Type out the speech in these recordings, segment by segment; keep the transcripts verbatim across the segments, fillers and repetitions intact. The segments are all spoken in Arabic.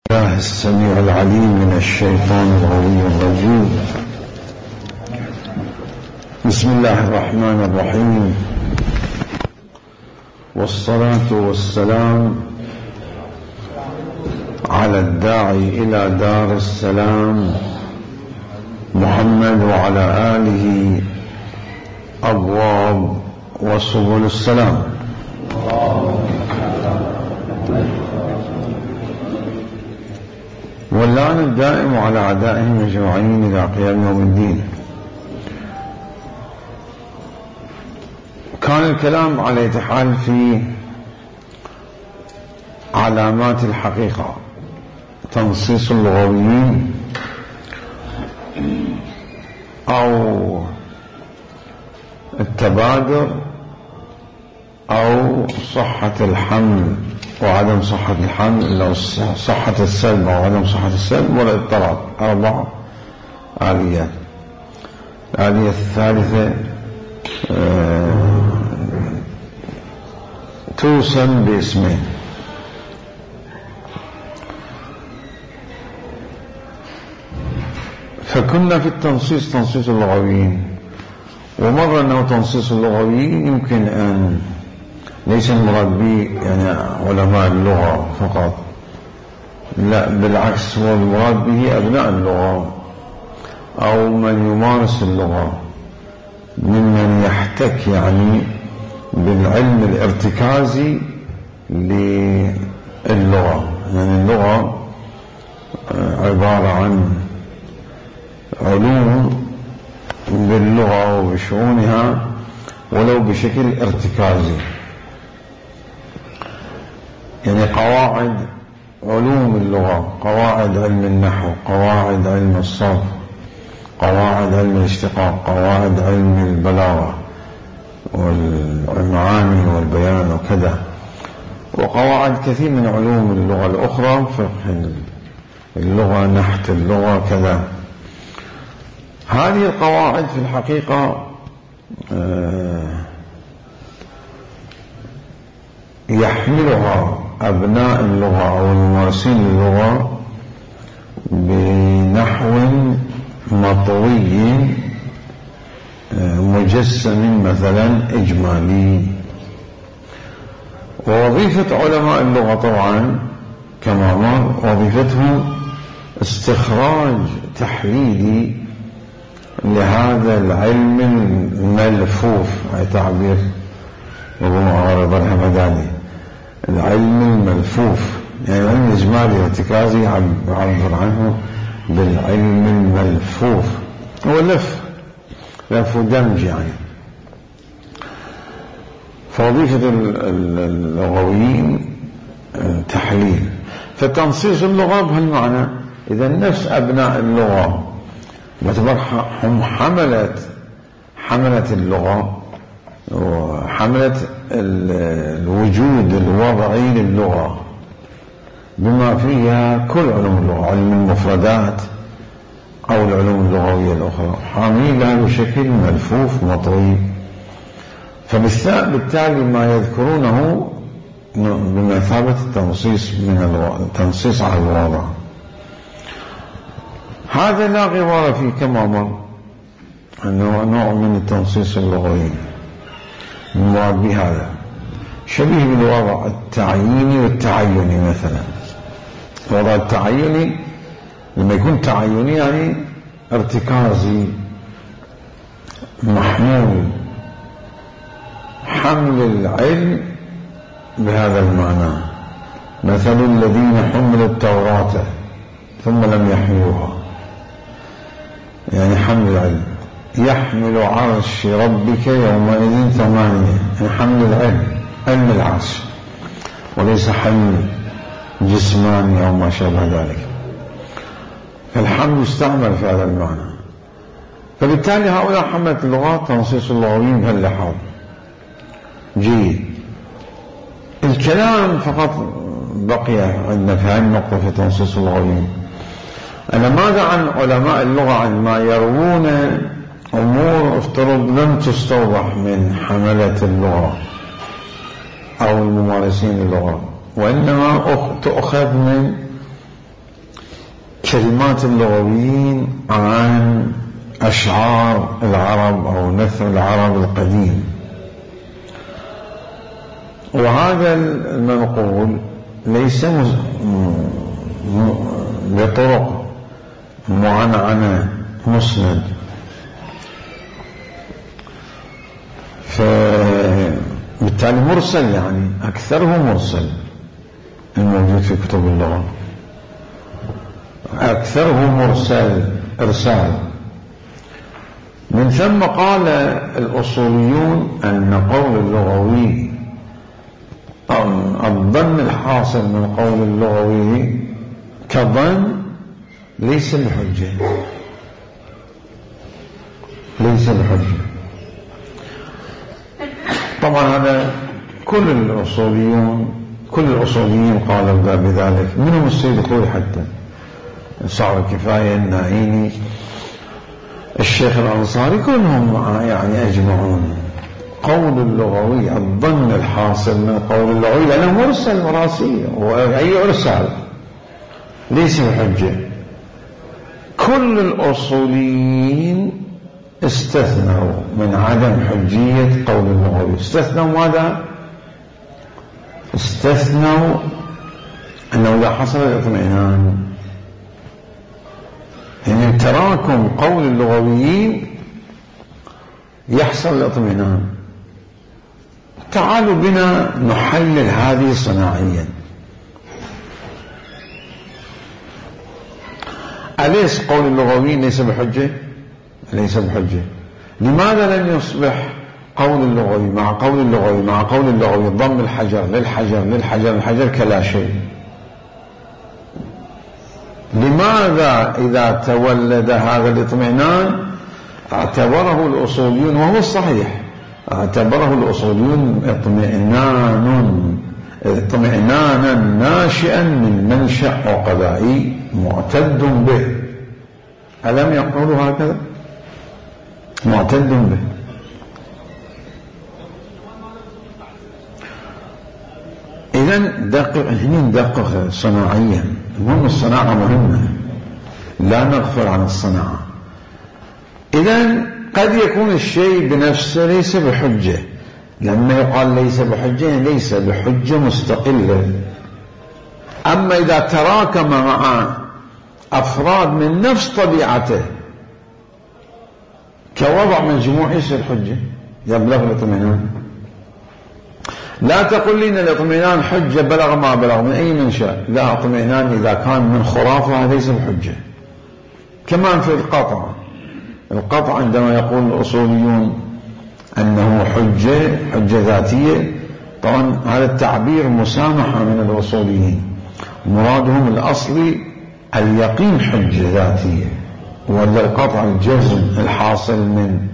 الله السميع العليم من الشيطان الغوي الرجيم. بسم الله الرحمن الرحيم، والصلاة والسلام على الداعي إلى دار السلام محمد وعلى آله أبواب وسبل السلام. واللعن الدائم على أعدائهم أجمعين إلى قيام يوم الدين. كان الكلام على يتحال في علامات الحقيقة، تنصيص اللغويين أو التبادر أو صحة الحمل وعدم صحة الحمل، لو صحة السلب أو عدم صحة السلب، والاضطراب. أربع آليات. الآلية الثالثة آه توسم باسمين. فكنا في التنصيص تنصيص اللغويين، ومر أنه تنصيص اللغويين يمكن أن ليس المراد به يعني علماء اللغة فقط، لا بالعكس، هو المراد به أبناء اللغة أو من يمارس اللغة، ممن يحتك يعني بالعلم الارتكازي للغة. يعني اللغة عبارة عن علوم باللغة وبشؤونها ولو بشكل ارتكازي، يعني قواعد علوم اللغة، قواعد علم النحو، قواعد علم الصرف، قواعد علم الاشتقاق، قواعد علم البلاغة والمعاني والبيان وكذا، وقواعد كثير من علوم اللغة الأخرى، فقه اللغة، نحت اللغة، كذا. هذه القواعد في الحقيقة يحملها أبناء اللغة أو الممارسين للغة بنحو مطوي مجسم مثلا إجمالي. ووظيفة علماء اللغة طبعا كما مر وظيفتهم استخراج تحليلي لهذا العلم الملفوف، أي تعبير أبو معارض الحمداني، العلم الملفوف، يعني العلم الإجمالي الارتكازي يعبر عنه بالعلم الملفوف، هو لف لف ودمج يعني. فوظيفة اللغويين تحليل. فتنصيص اللغة بهالمعنى، إذا نفس أبناء اللغة باعتبار هم حملة حملة اللغة وحملة الوجود الوضعي للغة بما فيها كل علوم اللغة، علم المفردات أو العلوم اللغوية الأخرى، حاملين لها بشكل ملفوف مطوي. فبالتالي ما يذكرونه بمثابة التنصيص من التنصيص على الواضع. هذا لا غبار فيه كما مر أنه نوع من التنصيص اللغوي المراد بهذا، شبيه بالوضع التعييني والتعيني. مثلا الوضع التعييني لما يكون تعيني يعني ارتكازي محمول، حمل العلم بهذا المعنى. مثل الذين حملوا التوراة ثم لم يحملوها، يعني حمل العلم. يحمل عرش ربك يومئذ ثمانية، يعني حمل العلم، علم العرش، وليس حمل جسماني أو ما شابه ذلك. فالحمل يستعمل في هذا المعنى. فبالتالي هؤلاء حملة اللغات تنصيص اللغويين بهاللحاظ جيد. الكلام فقط بقي عندنا في هذه النقطة في تنصيص اللغويين. أنا ماذا عن علماء اللغة عندما يروون أمور افترض لم تستوضح من حملة اللغة أو الممارسين اللغة، وإنما تؤخذ من كلمات اللغويين عن أشعار العرب أو نثر العرب القديم. وهذا المنقول ليس بطرق معنعنة مسند، فبالتالي مرسل، يعني أكثره مرسل الموجود في كتب اللغة، أكثره مرسل إرسال. من ثم قال الأصوليون أن قول اللغوي الظن الحاصل من قول اللغوي كظن ليس بحجة، ليس بحجة. طبعا هذا كل الأصوليون كل الأصوليين قالوا بذلك، منهم السيد الخوي حتى صعب الكفاية، النائيني، الشيخ الأنصاري، كلهم يعني أجمعون قول اللغوي الظن الحاصل من قول اللغوي لأنه مرسل مراسيل، وأي إرسال ليس بحجة. كل الأصوليين استثنوا من عدم حجية قول اللغوي. استثنوا ماذا؟ استثنوا أنه إذا حصل الاطمئنان، يعني تراكم قول اللغويين يحصل الاطمئنان. تعالوا بنا نحلل هذه صناعيا. أليس قول اللغويين ليس بحجة؟ ليس بحجة. لماذا لم يصبح قول اللغوي مع قول اللغوي مع قول اللغوي ضم الحجر للحجر للحجر الحجر كلا شيء؟ لماذا إذا تولد هذا الاطمئنان اعتبره الأصوليون، وهو الصحيح، اعتبره الأصوليون اطمئنان اطمئنانا ناشئا من منشأ عقدائي معتد به. ألم يقولوا هكذا؟ معتد به. إذن دقق هنا، ندقق صناعيا. المهم الصناعة مهمة، لا نغفل عن الصناعة. إذن قد يكون الشيء بنفسه ليس بحجة. لما يقال ليس بحجة ليس بحجة مستقلة. أما إذا تراكم مع أفراد من نفس طبيعته كوضع مجموع يصير حجة، يبلغ الاطمئنان. لا تقل لي ان الاطمئنان حجة بلغ ما بلغ من أي منشأ، لا، اطمئنان إذا كان من خرافة ليس بحجة. كمان في القطع، القطع عندما يقول الأصوليون أنه حجة حجة ذاتية، طبعا هذا التعبير مسامحة من الأصوليين، مرادهم الأصلي اليقين حجة ذاتية، ولا القطع الجزم الحاصل من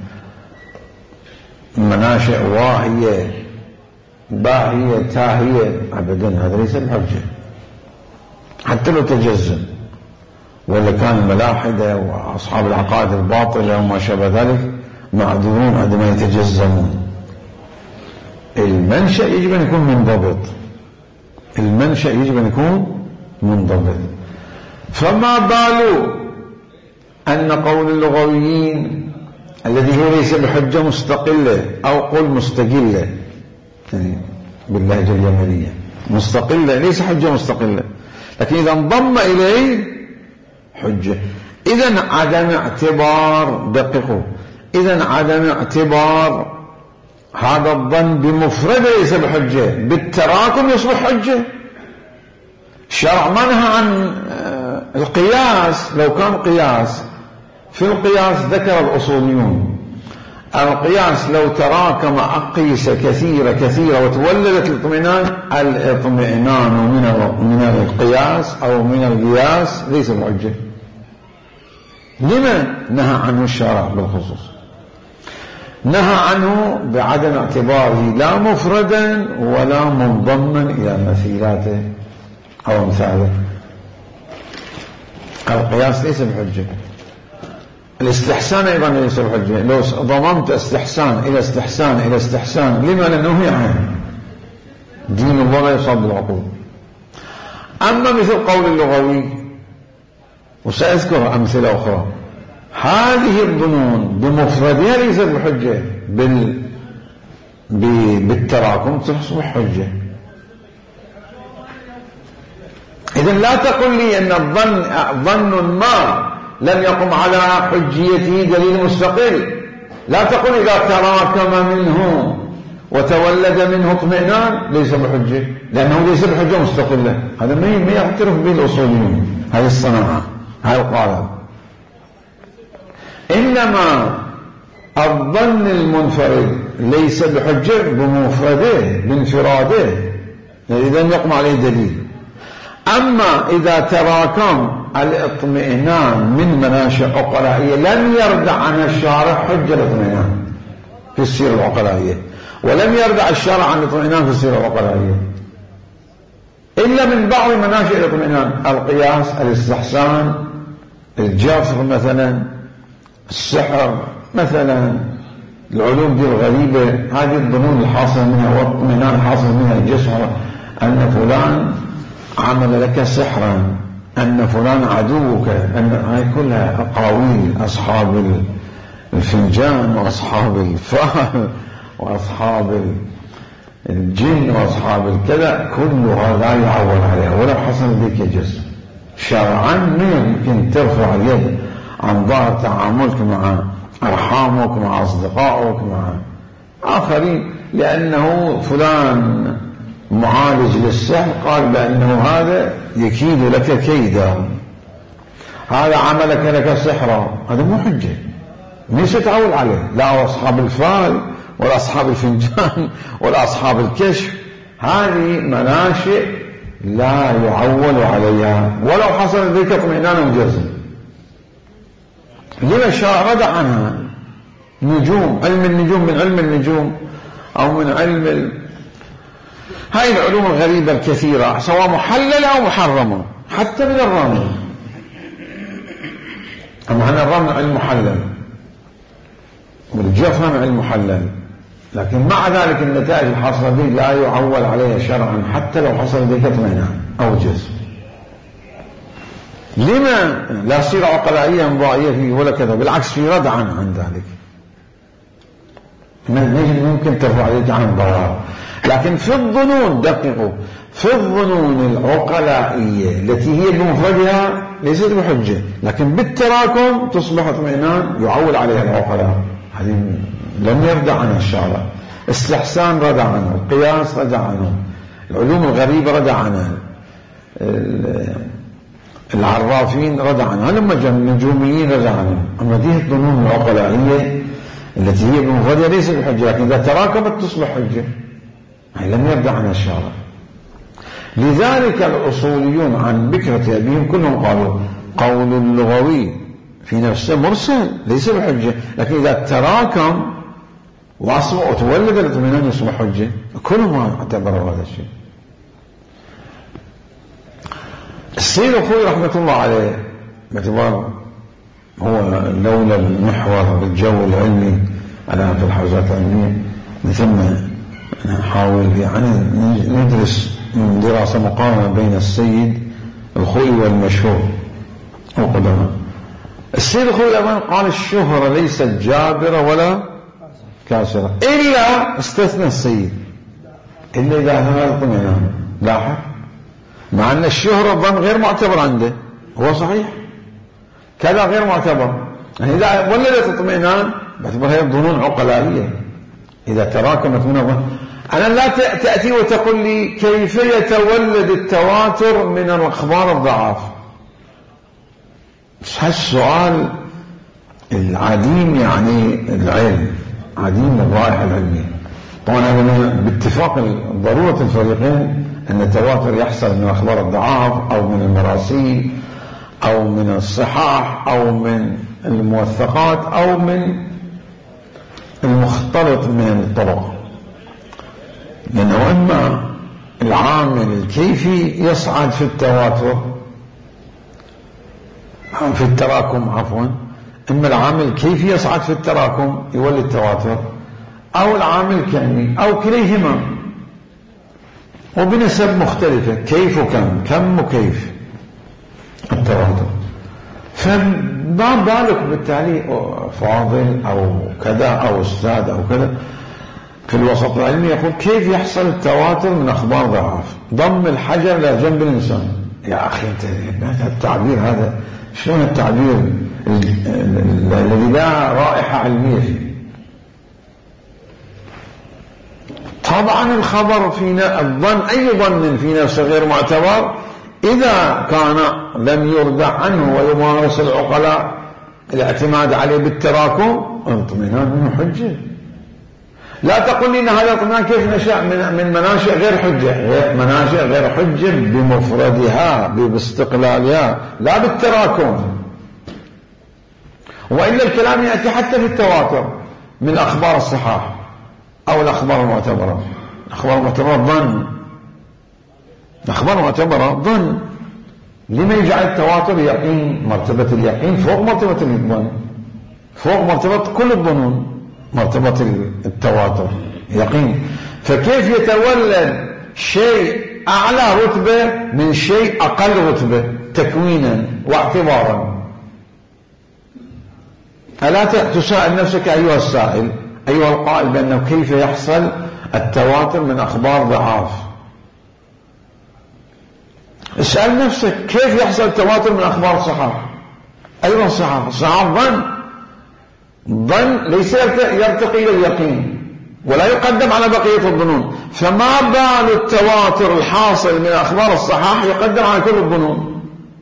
مناشئ واهية باهية تاهية، أبدا هذا ليس بحجة حتى لو تجزم. ولا كان الملاحدة وأصحاب العقائد الباطلة وما شابه ذلك معذورون عندما يتجزمون. المنشأ يجب أن يكون منضبط، المنشأ يجب أن يكون منضبط. فما بالوا أن قول اللغويين الذي هو ليس بحجة مستقلة، أو قول مستقلة، يعني باللهجة اليمنية مستقلة، ليس حجة مستقلة، لكن إذا انضم إليه حجة. إذن عدم اعتبار، دققوا، إذن عدم اعتبار هذا الظن بمفرده ليس بحجة، بالتراكم يصبح حجة. الشرع منهى عن القياس. لو كان قياس، في القياس ذكر الأصوليون القياس لو تراكم أقيسة كثيرة كثيرة وتولدت الاطمئنان، الاطمئنان من من القياس أو من القياس ليس بحجة. لما نهى عنه الشرع بالخصوص؟ نهى عنه بعدم اعتباره لا مفردا ولا منضما إلى مثيلاته أو مثاله. القياس ليس بحجة. الاستحسان أيضا ليس بحجة. لو ضممت استحسان إلى استحسان إلى استحسان، لما؟ لأنه هي عين دين الله لا يصاب بالعقول. أما مثل قول اللغوي وسأذكر أمثلة أخرى. هذه الظنون بمفردها ليست بحجة، بال... ب... بالتراكم تصبح حجة. إذن لا تقل لي أن الظن ظن ما لم يقم على حجيته دليل مستقل. لا تقل إذا تراكم منه وتولد منه اطمئنان ليس بحجة، لأنه ليس بحجة مستقلة. هذا ما يعترف به الأصوليون، هذه الصناعة، هذا القالب. إنما الظن المنفرد ليس بحجة بمفرده بانفراده، إذا يقم عليه دليل. أما إذا تراكم الاطمئنان من مناشئ عقلائية لم يردع عن الشارع حجة الاطمئنان في السيرة العقلائية، ولم يردع الشارع عن الاطمئنان في السيرة العقلائية إلا من بعض مناشئ الاطمئنان: القياس، الاستحسان، الجفر مثلا، السحر مثلا، العلوم دي الغريبة، هذه الظنون الحاصلة منها والاطمئنان الحاصل منها الجسر، أن فلان عمل لك سحرا، أن فلان عدوك، أن هاي كلها أقاويل أصحاب الفنجان وأصحاب الفهل وأصحاب الجن وأصحاب الكذا، كلها لا يعول عليها ولو حصل بك جسم. شرعا ما يمكن ترفع اليد عن ظاهر تعاملك مع أرحامك، مع أصدقائك، مع آخرين، لأنه فلان معالج للسحر قال بأنه هذا يكيد لك كيدا، هذا عملك لك سحرا، هذا مو حجة، ليس تعول عليه. لا أصحاب الفال ولا أصحاب الفنجان ولا أصحاب الكشف، هذه مناشئ لا يعول عليها ولو حصل ذلك اطمئنان وجزم. لما الشرع ردع عنها؟ نجوم، علم النجوم من علم النجوم أو من علم ال... هاي العلوم الغريبة الكثيرة سواء محللة أو محرمة، حتى من الرمل. أما عن الرمل علم محلل والجفن علم محلل، لكن مع ذلك النتائج الحاصلة به لا يعول عليها شرعا حتى لو حصل ذلك اطمئنان أو جزم. لما لا سيرة عقلائية انضائية فيه ولا كذا؟ بالعكس في ردع عن ذلك، ممكن ترفع يدك عن الضرر. لكن في الظنون، دققوا، في الظنون العقلائية التي هي بمفردها ليست بحجة، لكن بالتراكم تصبح اطمئنان يعول عليها العقلاء، هذه لم يردع عنها الشارع. استحسان ردع عنه، القياس ردع عنه، العلوم الغريبة ردع عنها، العرافين ردع عنها، لما جاء النجوميين ردع عنهم. أما دي الظنون العقلائية التي هي بمفردها ليست بحجة، لكن إذا تراكمت تصبح حجة، هي لم يردع عنها الشارع. لذلك الأصوليون عن بكرة أبيهم كلهم قالوا قول اللغوي في نفسه مرسل ليس بحجة، لكن إذا تراكم وأصبح وتولد الاطمئنان يصبح حجة. كلهم اعتبروا هذا الشيء. السيد الخوي رحمة الله عليه باعتبار هو لولا المحور بالجو العلمي على في الحوزات العلمية ثم نحاول يعني ندرس دراسة مقارنة بين السيد الخوي والمشهور وقدمه. السيد الخوي أيضا قال الشهرة ليست جابرة ولا كاسرة، إلا استثنى السيد إلا إذا هذا اطمئنان. لاحظ، مع أن الشهرة ظن غير معتبر عنده، هو صحيح كذا غير معتبر، يعني إذا ولدت اطمئنان باعتبارها ظنون عقلائية إذا تراكمت من الظن. أنا لا تأتي وتقول لي كيف يتولد التواتر من الأخبار الضعاف. هالسؤال العديم يعني العلم، عديم الرائحة العلمية. طبعا هذا باتفاق ضرورة الفريقين أن التواتر يحصل من أخبار الضعاف أو من المراسيل أو من الصحاح أو من الموثقات أو من المختلط من الطرق، لأنه إما العامل الكيفي يصعد في التواتر في التراكم عفوا إما العامل الكيفي يصعد في التراكم يولد التواتر، أو العامل الكمي أو كليهما وبنسب مختلفة، كيف وكم، كم وكيف التواتر. فما بالك بالتالي فاضل أو كذا أو أستاذ أو كذا في الوسط العلمي يقول كيف يحصل التواتر من أخبار ضعاف؟ ضم الحجر إلى جنب الإنسان. يا أخي أنت التعبير هذا شلون التعبير الذي لا رائحة علمية فيه؟ طبعا الخبر فينا الظن، أي ظن في نفسه غير معتبر إذا كان لم يردع عنه ويمارس العقلاء الاعتماد عليه بالتراكم، اطمئنان منه حجة. لا تقل لي ان هذا الاطمئنان كيف نشأ من من مناشئ غير حجة، مناشئ غير حجة بمفردها باستقلالها لا بالتراكم. وإلا الكلام يأتي حتى في التواتر من أخبار الصحاح أو الأخبار المعتبرة. الأخبار المعتبرة ظن، الأخبار المعتبرة ظن. لما يجعل التواتر يقين؟ مرتبة اليقين فوق مرتبة الظن، فوق مرتبة كل الظنون مرتبة التواتر يقين. فكيف يتولد شيء أعلى رتبة من شيء أقل رتبة تكوينا واعتبارا؟ ألا تسأل نفسك أيها السائل أيها القائل بأنه كيف يحصل التواتر من أخبار ضعاف؟ اسأل نفسك كيف يحصل التواتر من أخبار صحاح؟ أيضا صحاح صحاح ظن، ظن ليس يرتقي إلى اليقين ولا يقدم على بقية الظنون. فما بال التواتر الحاصل من أخبار الصحاح يقدم على كل الظنون؟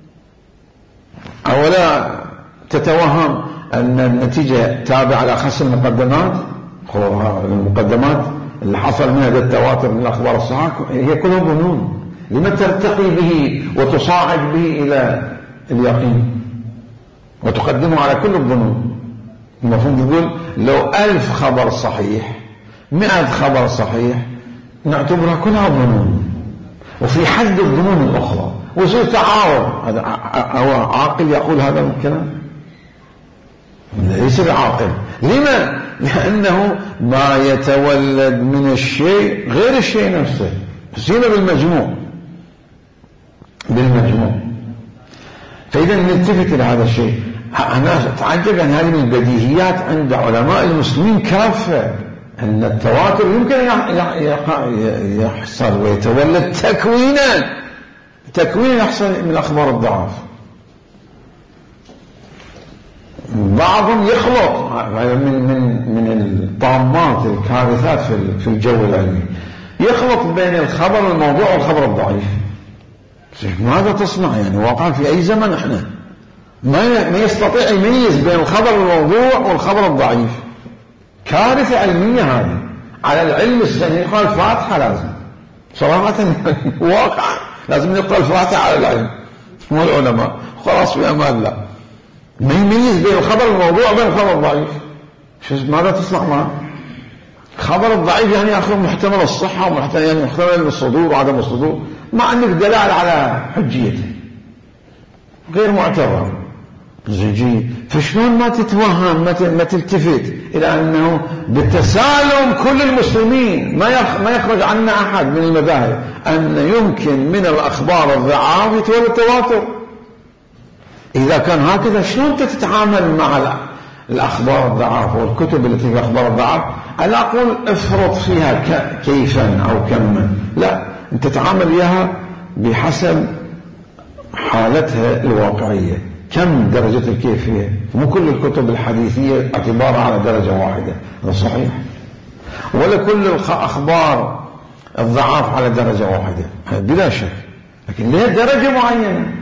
أولا تتوهم أن النتيجة تابعة لأخص المقدمات؟ المقدمات اللي حصل منها التواتر من الأخبار الصحاح هي كلها ظنون. لما ترتقي به وتصاعد به إلى اليقين وتقدمه على كل الظنون؟ المفروض يقول لو ألف خبر صحيح، مئة خبر صحيح، نعتبرها كلها ظنون وفي حد الظنون الأخرى ويصير تعارض. هذا هو عاقل يقول هذا الكلام؟ ليس بعاقل. لما؟ لأنه ما يتولد من الشيء غير الشيء نفسه، سينا بالمجموع بالمجموع. فإذا نلتفت إلى هذا الشيء. أنا أتعجب أن هذه من البديهيات عند علماء المسلمين كافة، أن التواتر يمكن يحصل ويتولد تكوينا تكوين يحصل من الأخبار الضعاف. بعضهم يخلط من من من الطامات الكارثات في الجو العلمي، يخلط بين الخبر الموضوع والخبر الضعيف. ماذا تصنع يعني؟ واقعا في أي زمن احنا ما ما يستطيع يميز بين الخبر الموضوع والخبر الضعيف. كارثة علمية هذه على العلم السني. يقرأ الفاتحة لازم صراحة واقع لازم يقرأ الفاتحة على العلم، مو العلماء خلاص في أمان الله. ما يميز بين الخبر الموضوع وبين الخبر الضعيف. شو ماذا تصنع معه؟ خبر الضعيف يعني آخر محتمل الصحة ومحتمل يعني محتمل الصدور وعدم الصدور، ما عندك دلالة على حجيته، غير معتبر. زيجي فشلون ما تتوهم ما تلتفت إلى أنه بتسالم كل المسلمين ما يخرج عنا أحد من المذاهب أن يمكن من الأخبار الضعاف يتولد التواتر؟ إذا كان هكذا شلون تتعامل مع الأخبار الضعاف والكتب التي في أخبار الضعاف؟ ألا أقول افرض فيها كيفا أو كما، لا، أنت تتعامل إياها بحسب حالتها الواقعية. كم درجة الكيفية؟ مو كل الكتب الحديثية اعتبارها على درجة واحدة، هذا صحيح، ولا كل الأخبار الضعاف على درجة واحدة بلا شك، لكن لها درجة معينة.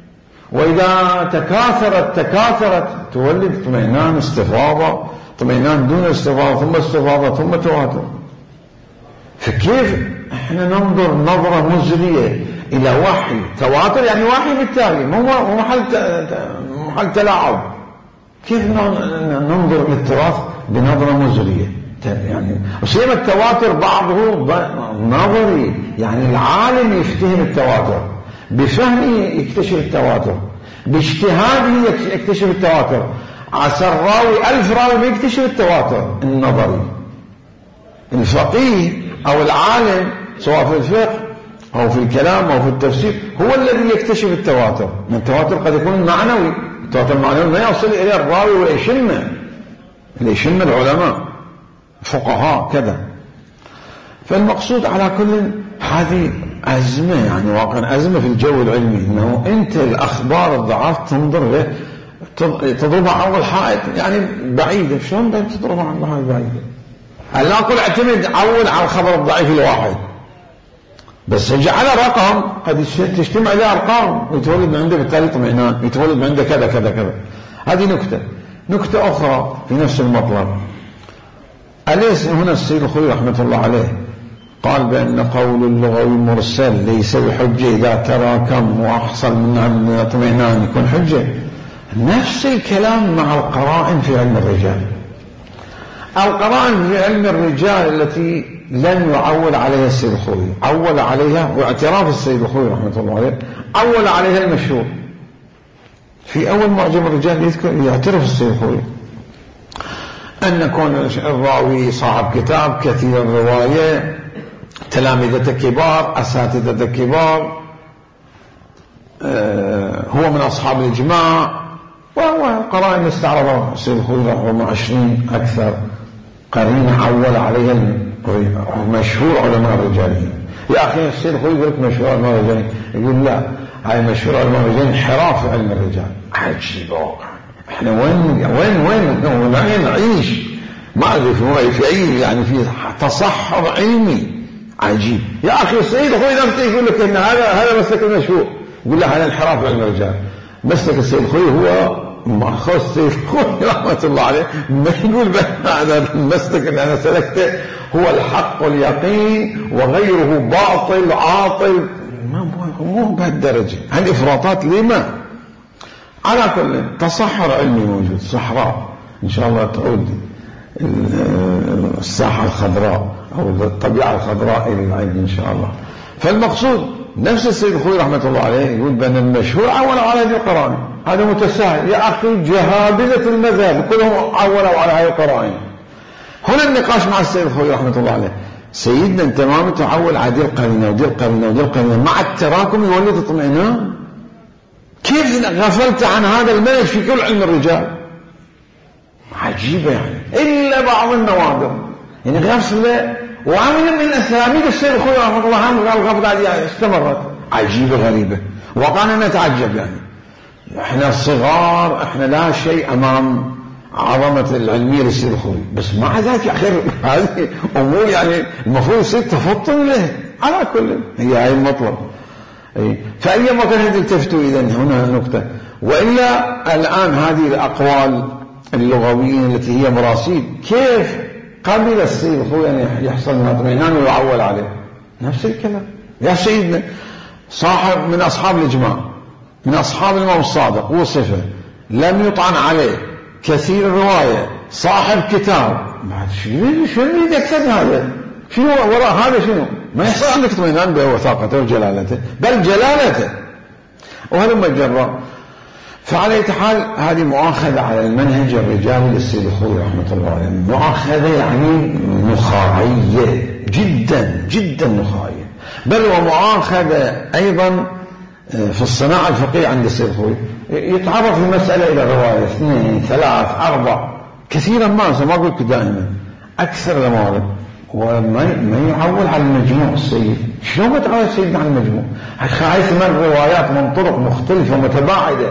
وإذا تكاثرت تكاثرت تولد اطمئنان استفاضة، اطمئنان دون استفاضة، ثم استفاضة، ثم تواتر. فكيف احنا ننظر نظرة مزرية إلى وحي تواتر؟ يعني وحي بالتالي مو محل محل تلاعب. كيف ننظر للتراث بنظرة مزرية؟ يعني وسيما التواتر بعضه نظري، يعني العالم يفتهم التواتر، بفهمه يكتشف التواتر، باجتهاده يكتشف التواتر. عسى الراوي ألف راوي ما يكتشف التواتر النظري. الفقيه أو العالم سواء في الفقه أو في الكلام أو في التفسير هو الذي يكتشف التواتر. من التواتر قد يكون معنوي، التواتر المعنوي ما يصل إلى الراوي ويشمه يشم العلماء فقهاء كذا. فالمقصود على كل هذه أزمة، يعني واقعا أزمة في الجو العلمي، إنه أنت الأخبار الضعاف تنظر له تضربها على أول حائط يعني بعيدة، شلون بدك تضربها على الله بعيدة؟ لا أقول اعتمد عول على الخبر الضعيف الواحد، بس جعل رقم قد تجتمع له أرقام ويتولد من عنده بالتالي اطمئنان، يتولد من عنده كذا كذا كذا. هذه نكتة. نكتة أخرى في نفس المطلب، أليس هنا السيد الخوئي رحمة الله عليه قال بأن قول اللغوي المرسل ليس بحجة إذا تراكم وأحصل من اطمئنان يكون حجة؟ نفس الكلام مع القرائن في علم الرجال. القرائن في علم الرجال التي لم يعول عليها السيد الخوئي، عول عليها واعتراف السيد الخوئي رحمة الله عليه عول عليها المشهور. في أول معجم الرجال يذكر يعترف السيد الخوئي أن كون الراوي صاحب كتاب كثير الرواية، تلامذة كبار، أساتذة كبار، آه هو من أصحاب الإجماع، وهو قرائن استعرضها السيد الخوئي رحمه عشرين أكثر قرينة عول عليها مشهور علماء الرجاليين. يا أخي السيد الخوئي يقول لك مشهور علماء الرجاليين، يقول لا، هاي مشهور علماء الرجاليين انحراف في علم الرجال. عجيب واقع، احنا وين وين وين وين نعيش؟ ما أدري في أي يعني في تصحر علمي عجيب. يا أخي السيد الخوئي نفسه يقول لك إن هذا هذا مسلك المشهور، يقول له هذا انحراف في علم الرجال. مسلك السيد الخوئي هو مأخذ السيد الخوئي رحمة الله عليه، ما يقول هذا المسلك اللي أنا سلكته هو الحق واليقين وغيره باطل عاطل، ما مو بهالدرجة. هالإفراطات لما؟ على كل تصحر علمي موجود، صحراء إن شاء الله تعود الساحة الخضراء أو الطبيعة الخضراء إلى العين إن شاء الله. فالمقصود نفس السيد الخوئي رحمة الله عليه يقول بأن المشهور عولوا على هذه القرائن، هذا متساهل. يا أخي جهابذة المذهب كلهم عولوا على هذه القرائن. هنا النقاش مع السيد الخوئي رحمة الله عليه، سيدنا أنت ما متعول على دي القرينة ودي القرينة ودي القرينة مع التراكم يولد اطمئنان؟ كيف غفلت عن هذا المنهج في كل علم الرجال؟ عجيبة يعني، إلا بعض النوادر يعني غفلة، وعمل من أساليب السيد الخوئي رحمه الله عنه قال الغفلة هذه استمرت. عجيبة غريبة، وقعنا نتعجب يعني احنا صغار، احنا لا شيء أمام عظمة العلمية للسيد الخوئي، بس مع ذلك يا أخي هذه أمور يعني المفروض يصير تفطن له. على كل هي هاي المطلب. فأيما كانت التفتوا إذن هنا نقطة. وإلا الآن هذه الأقوال اللغوية التي هي مراسيل، كيف قبل السيد الخوئي أن يحصل من اطمئنان ويعول عليه؟ نفس الكلام. يا سيدنا صاحب من أصحاب الإجماع، من أصحاب الإمام الصادق وصفه، لم يطعن عليه، كثير الرواية، صاحب كتاب، شنو شنو يدكتب هذا؟ شنو وراء هذا؟ شنو ما يحصل عندك اطمئنان بوثاقته وجلالته بل جلالته وهذا مجرى. فعلى أي حال هذه مؤاخذة على المنهج الرجالي للسيد الخوئي رحمة الله عليه، مؤاخذة يعني نخاعية جدا جدا نخاعية، بل ومؤاخذة أيضا في الصناعة الفقهية عند السيد الخوئي. يتعرف المسألة إلى رواية اثنين ثلاث أربع كثيرا ما ما أقول دائما أكثر الموارد، وما ما يعول على المجموع. السيد شلون بتعول السيد على المجموع؟ خايف من روايات من طرق مختلفة متباعدة.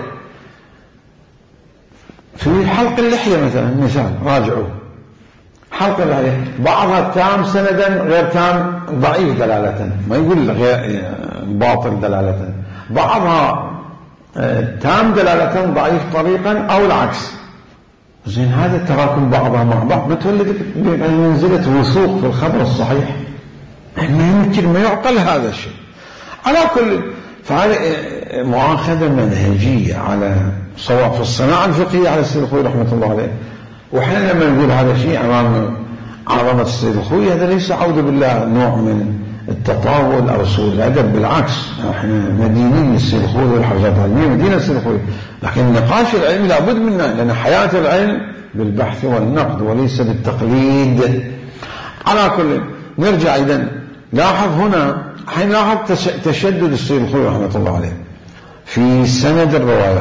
في حلق اللحية مثلا مثال راجعوا حلق اللحية، بعضها تام سندا غير تام ضعيف دلالة، ما يقول غير باطل دلالة، بعضها تام دلالة ضعيف طريقا أو العكس. زين هذا تراكم بعضها مع بعض بتولد منزلة وثوق في الخبر الصحيح، ما يمكن ما يعقل هذا الشيء. على كل فهذا مؤاخذة منهجية على سواء في الصناعة الفقهية على السيد الخوئي رحمة الله عليه. وحنا لما نقول هذا الشيء أمام عظمة السيد الخوئي هذا ليس أعوذ بالله نوع من التطاول أو سوء الأدب، بالعكس احنا مدينين للسيد الخوئي والحوزات العلمية مدينة السيد الخوئي، لكن النقاش العلمي لابد منه، لأن حياة العلم بالبحث والنقد وليس بالتقليد. على كل نرجع إذن لاحظ هنا حين لاحظ تشدد السيد الخوئي رحمة الله عليه في سند الروايات،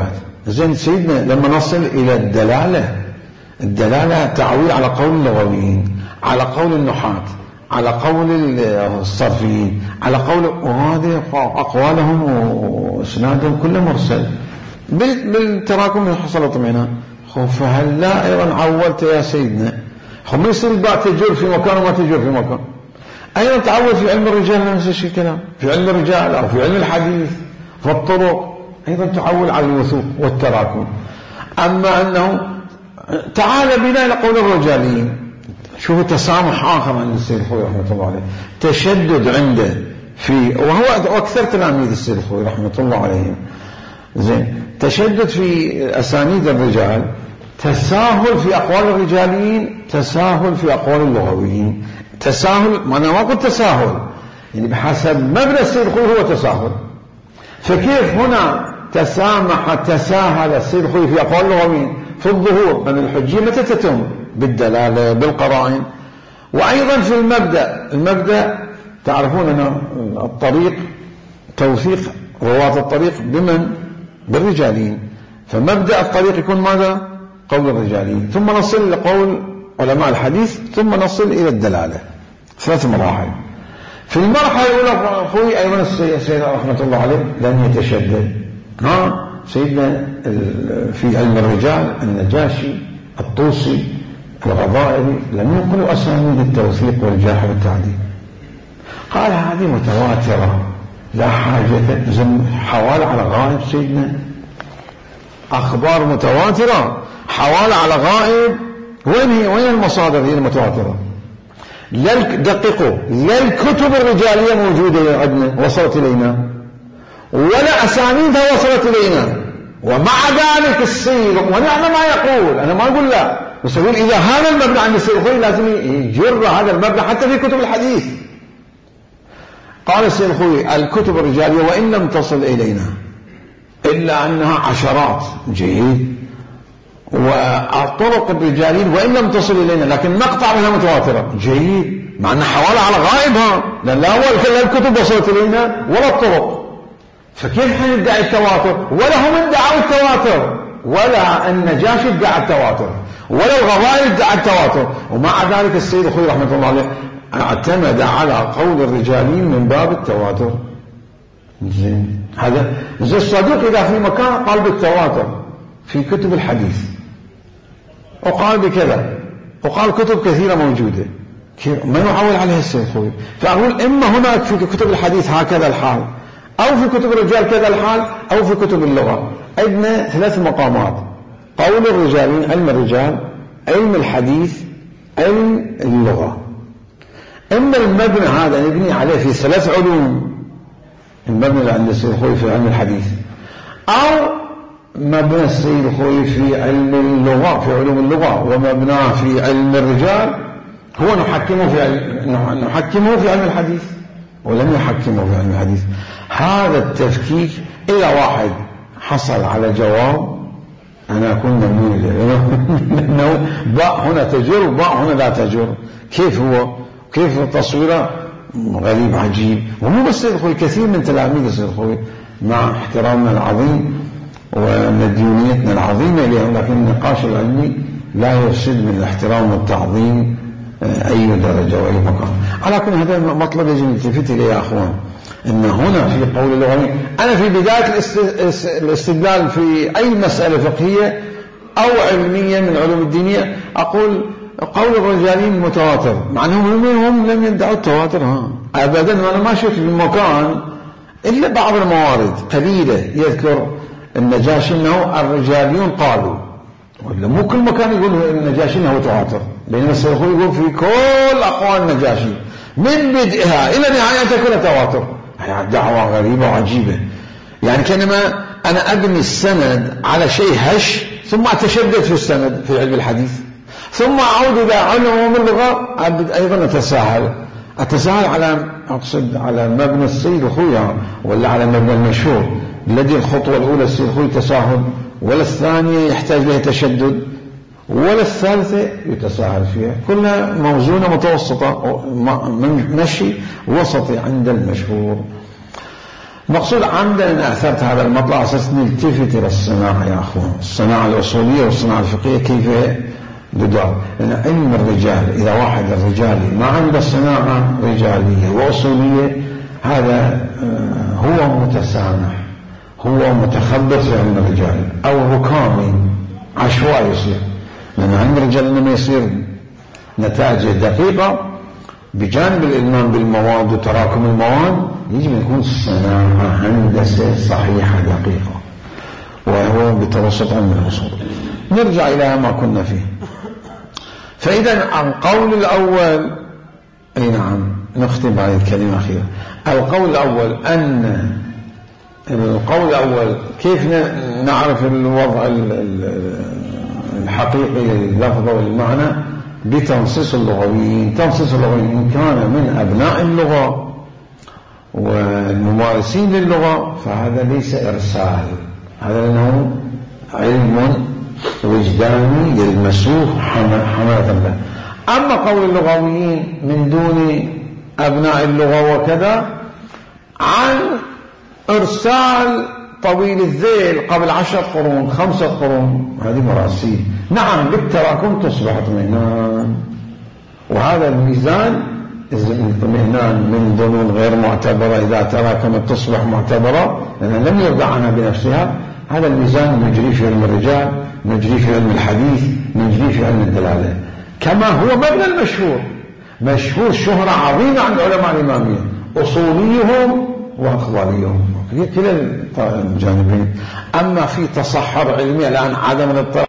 زين سيدنا لما نصل إلى الدلالة، الدلالة تعويل على قول اللغويين، على قول النحاة، على قول الصرفيين، على قول، وهذه أقوالهم وإسنادهم كله مرسل بالتراكم اللي حصلت منها. فهل لا أيضا عولت يا سيدنا؟ هم يصير الباء تجر في مكان وما تجر في مكان. أيضا تعول في علم الرجال نفس الشيء كلام، في علم الرجال أو في علم الحديث والطرق أيضا تعول على الوثوق والتراكم. أما أنه تعال بنا إلى قول الرجاليين، شوفوا تسامح آخر عند السيد الخوي رحمة الله عليه، تشدد عنده في، وهو أكثر تلاميذ السيد الخوي رحمة الله عليهم، زين تشدد في أسانيد الرجال، تساهل في أقوال الرجاليين، تساهل في أقوال اللغويين. تساهل، ما أنا ما قلت تساهل يعني بحسب مبنى السيد الخوي هو تساهل. فكيف هنا تسامح تساهل السيد الخوي في أقوال اللغويين في الظهور من الحجية متى تتم؟ بالدلالة بالقرائن. وأيضا في المبدأ، المبدأ تعرفون أن الطريق توثيق رواة الطريق بمن؟ بالرجالين. فمبدأ الطريق يكون ماذا؟ قول الرجالين، ثم نصل لقول علماء الحديث، ثم نصل إلى الدلالة. ثلاث مراحل. في المرحلة الأولى أخوي أيضا السيد رحمة الله عليه لن يتشدد. ها سيدنا في علم الرجال النجاشي، الطوسي، الغضائري لم ينقلوا أسانيد التوثيق والجرح والتعديل. قال هذه متواترة لا حاجة، حوالي على غائب سيدنا، أخبار متواترة حوالي على غائب. وين هي؟ وين المصادر هي المتواترة؟ دققوا، لا الكتب الرجالية موجودة عندنا وصلت إلينا، ولا أسانيدها وصلت إلينا، ومع ذلك السيد ونحن ما يقول، أنا ما أقول لا، بس أقول إذا هذا المبنى عند السيد الخوي لازم يجر هذا المبنى حتى في كتب الحديث. قال السيد الخوي الكتب الرجالية وإن لم تصل إلينا إلا أنها عشرات، جيد، والطرق الرجالين وإن لم تصل إلينا لكن نقطع منها متواترة، جيد، مع أنها حوالي على غائبها، لأن لا أول الكتب وصلت إلينا ولا الطرق. فكيف حندعي التواتر؟ ولا هم ادعوا التواتر، ولا النجاشي ادعى التواتر، ولا الغضائري ادعى التواتر، ومع ذلك السيد الخوي رحمة الله عليه اعتمد على قول الرجالين من باب التواتر. زين، هذا زي الصديق إذا في مكان قال بالتواتر في كتب الحديث، وقال بكذا، وقال كتب كثيرة موجودة، ما يعول عليها السيد الخوي. فأقول إما هناك في كتب الحديث هكذا الحال، أو في كتب الرجال كذا الحال، أو في كتب اللغة. عندنا ثلاث مقامات: قول الرجالين، علم الرجال، علم الحديث، علم اللغة. إما المبنى هذا يبني عليه في ثلاث علوم، المبنى اللي عند السيد الخوي في علم الحديث، أو مبنى السيد الخوي في علم اللغة في علوم اللغة، ومبناه في علم الرجال هو نحكمه في علم نحكمه في علم الحديث، ولم يحكمه في علم الحديث. هذا التفكيك إذا واحد حصل على جواب أنا أكون ممنون لأنه باء هنا تجر وباء هنا لا تجر. كيف هو؟ كيف تصويره؟ غريب عجيب. ومو بس السيد الخوي، كثير من تلاميذ السيد الخوي مع احترامنا العظيم ومديونيتنا العظيمة لهم، لكن النقاش العلمي لا يفسد من الاحترام والتعظيم أي درجة وأي مقام. على كل هذا مطلب يجب نلتفت إليه يا أخوان، إن هنا في قول اللغوي، أنا في بداية الاستدلال في أي مسألة فقهية أو علمية من علوم الدينية أقول قول الرجالين متواتر، مع أنهم هم لم يدعوا التواتر ها أبدا. وأنا ما شفت في المكان إلا بعض الموارد قليلة يذكر النجاشي أنه الرجاليون قالوا، ولا مو كل مكان يقول النجاشي أنه تواتر، بينما السيد الخوي يقول في كل أقوال النجاشي من بدئها إلى نهايتها كلها تواتر. يعني دعوة غريبة وعجيبة، يعني كأنما أنا أبني السند على شيء هش ثم أتشدد في السند في علم الحديث، ثم أعود إلى علم اللغة أيضا أتساهل أتساهل على أقصد على مبنى السيد الخوي ولا على مبنى المشهور الذي الخطوة الأولى السيد الخوي تساهل، ولا الثانية يحتاج لها تشدد، ولا الثالثة يتساهل فيها، كلها موزونة متوسطة، مشي وسطي عند المشهور. مقصود عندنا أن أثرت هذا المطلع أساس نلتفت إلى الصناعة يا أخوان، الصناعة الأصولية والصناعة الفقهية كيف بدار. لأن علم الرجال إذا واحد الرجالي ما عنده صناعة رجالية وأصولية هذا هو متسامح، هو متخبط في علم الرجال أو ركامي عشوائي يصير. لأن علم الرجال إنما يصير نتائج دقيقة بجانب الإلمام بالمواد وتراكم المواد، يجب أن يكون صناعة هندسة صحيحة دقيقة، وهو بتوسط علم الأصول. نرجع إلى ما كنا فيه. فإذا القول الأول، أي نعم نختم هذه الكلمة أخيرا. القول الأول أن القول الأول كيف نعرف الوضع الحقيقي لللفظ والمعنى؟ بتنصيص اللغويين. تنصيص اللغويين إن كان من أبناء اللغة والممارسين للغة فهذا ليس إرسال، هذا لأنه علم وجداني يلمسوه حملة له. أما قول اللغويين من دون أبناء اللغة وكذا عن إرسال طويل الذيل قبل عشر قرون خمسة قرون، هذه مراسيل. نعم بالتراكم تصبح اطمئنان، وهذا الميزان الاطمئنان من ظنون غير معتبرة إذا تراكمت تصبح معتبرة لأنها لم يرضى عنها بنفسها. هذا الميزان نجري في علم الرجال، نجري في علم الحديث، نجري في علم الدلالة، كما هو مبنى المشهور مشهور شهرة عظيمة عند علماء الإمامية، أصوليهم وأقواليهم في كلا الجانبين. أما في تصحر علمي الآن عدم الاضطراب